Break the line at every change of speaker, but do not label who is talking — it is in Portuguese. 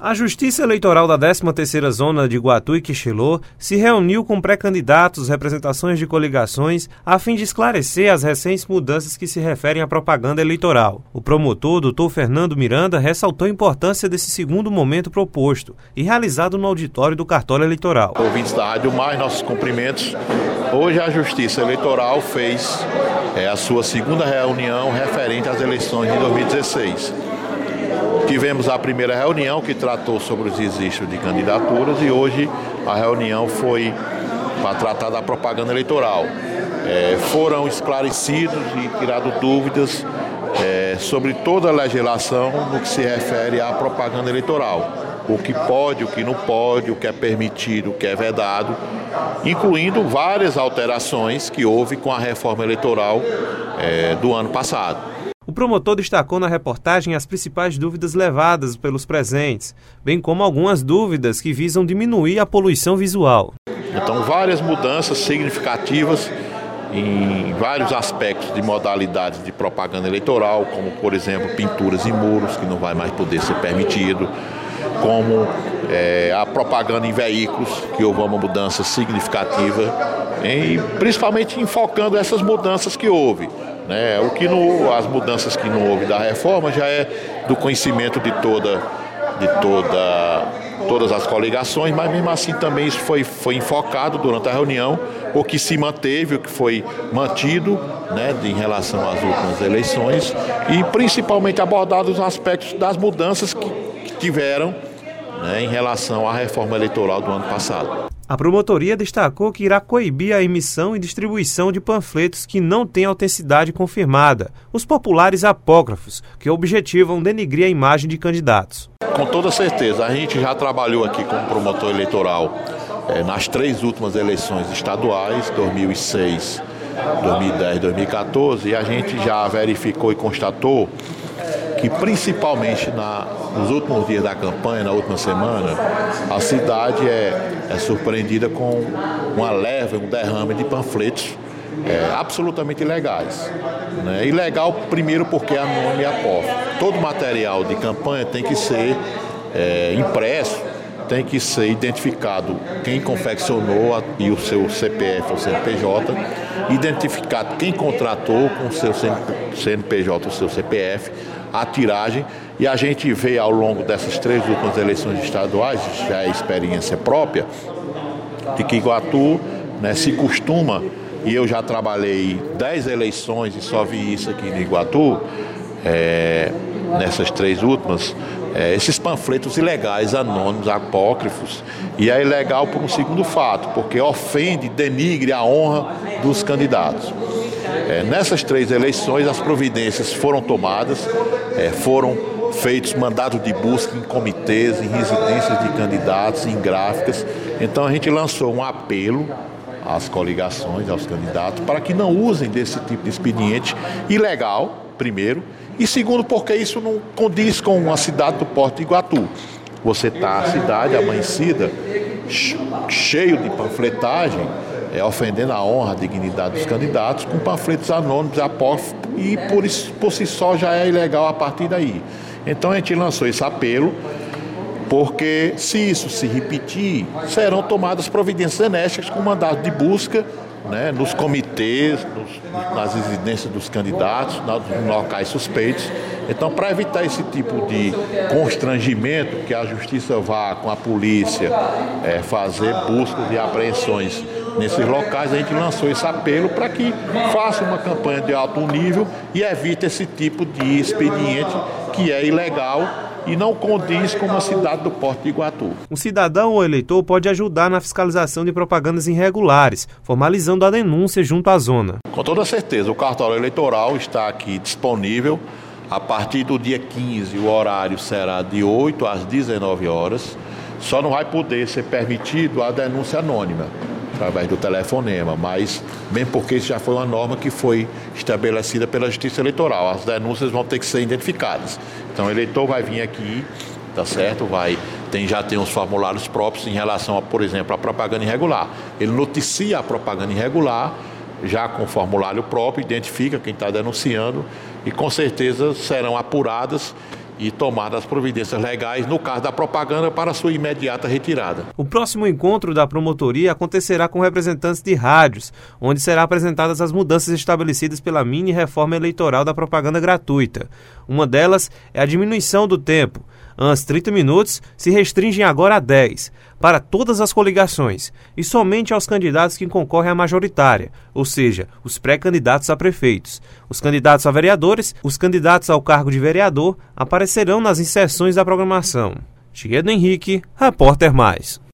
A Justiça Eleitoral da 13ª Zona de Iguatu e Quixelô se reuniu com pré-candidatos, representações de coligações, a fim de esclarecer as recentes mudanças que se referem à propaganda eleitoral. O promotor, Dr. Fernando Miranda, ressaltou a importância desse segundo momento proposto e realizado no auditório do cartório eleitoral.
Ouvintes da Rádio Mais, nossos cumprimentos. Hoje a Justiça Eleitoral fez a sua segunda reunião referente às eleições de 2016. Tivemos a primeira reunião que tratou sobre os registros de candidaturas e hoje a reunião foi para tratar da propaganda eleitoral. Foram esclarecidos e tiradas dúvidas sobre toda a legislação no que se refere à propaganda eleitoral. O que pode, o que não pode, o que é permitido, o que é vedado, incluindo várias alterações que houve com a reforma eleitoral do ano passado.
O promotor destacou na reportagem as principais dúvidas levadas pelos presentes, bem como algumas dúvidas que visam diminuir a poluição visual.
Então, várias mudanças significativas em vários aspectos de modalidades de propaganda eleitoral, como, por exemplo, pinturas em muros, que não vai mais poder ser permitido, como a propaganda em veículos, que houve uma mudança significativa, principalmente enfocando essas mudanças que houve. As mudanças que não houve da reforma já é do conhecimento de todas as coligações, mas mesmo assim também isso foi enfocado durante a reunião, o que se manteve, o que foi mantido em relação às últimas eleições e principalmente abordado os aspectos das mudanças que tiveram em relação à reforma eleitoral do ano passado.
A promotoria destacou que irá coibir a emissão e distribuição de panfletos que não têm autenticidade confirmada, os populares apócrifos, que objetivam denigrir a imagem de candidatos.
Com toda certeza, a gente já trabalhou aqui como promotor eleitoral nas 3 últimas eleições estaduais, 2006, 2010 e 2014, e a gente já verificou e constatou que principalmente nos últimos dias da campanha, na última semana, a cidade é surpreendida com uma leva, um derrame de panfletos absolutamente ilegais. Ilegal primeiro porque é anônimo e apócrifo. Todo material de campanha tem que ser impresso, tem que ser identificado quem confeccionou e o seu CPF ou CNPJ, identificado quem contratou com o seu CNPJ ou seu CPF, a tiragem, e a gente vê ao longo dessas 3 últimas eleições estaduais, já é experiência própria, de que Iguatu se costuma, e eu já trabalhei 10 eleições e só vi isso aqui no Iguatu, nessas 3 últimas, esses panfletos ilegais, anônimos, apócrifos, e é ilegal por um segundo fato, porque ofende, denigre a honra dos candidatos. Nessas 3 eleições, as providências foram tomadas, foram feitos mandados de busca em comitês, em residências de candidatos, em gráficas. Então a gente lançou um apelo às coligações, aos candidatos, para que não usem desse tipo de expediente ilegal, primeiro, e segundo, porque isso não condiz com uma cidade do porte de Iguatu. Você está a cidade amanhecida, cheio de panfletagem, ofendendo a honra, a dignidade dos candidatos, com panfletos anônimos, apócrifos, e por si só já é ilegal a partir daí. Então a gente lançou esse apelo, porque se isso se repetir, serão tomadas providências enérgicas com mandado de busca, nos comitês, nas residências dos candidatos, nos locais suspeitos. Então, para evitar esse tipo de constrangimento, que a justiça vá com a polícia fazer buscas e apreensões nesses locais, a gente lançou esse apelo para que faça uma campanha de alto nível e evite esse tipo de expediente que é ilegal e não condiz com uma cidade do porte de Iguatu.
Um cidadão ou eleitor pode ajudar na fiscalização de propagandas irregulares, formalizando a denúncia junto à zona.
Com toda certeza, o cartório eleitoral está aqui disponível. A partir do dia 15, o horário será de 8 às 19 horas. Só não vai poder ser permitido a denúncia anônima, através do telefonema, mas mesmo porque isso já foi uma norma que foi estabelecida pela Justiça Eleitoral. As denúncias vão ter que ser identificadas. Então o eleitor vai vir aqui, tá certo? Já tem os formulários próprios em relação a, por exemplo, a propaganda irregular. Ele noticia a propaganda irregular, já com o formulário próprio, identifica quem está denunciando e com certeza serão apuradas e tomar as providências legais, no caso da propaganda, para sua imediata retirada.
O próximo encontro da promotoria acontecerá com representantes de rádios, onde serão apresentadas as mudanças estabelecidas pela mini-reforma eleitoral da propaganda gratuita. Uma delas é a diminuição do tempo. Antes 30 minutos se restringem agora a 10, para todas as coligações, e somente aos candidatos que concorrem à majoritária, ou seja, os pré-candidatos a prefeitos. Os candidatos a vereadores, os candidatos ao cargo de vereador, aparecerão nas inserções da programação. Chiedo Henrique, Repórter Mais.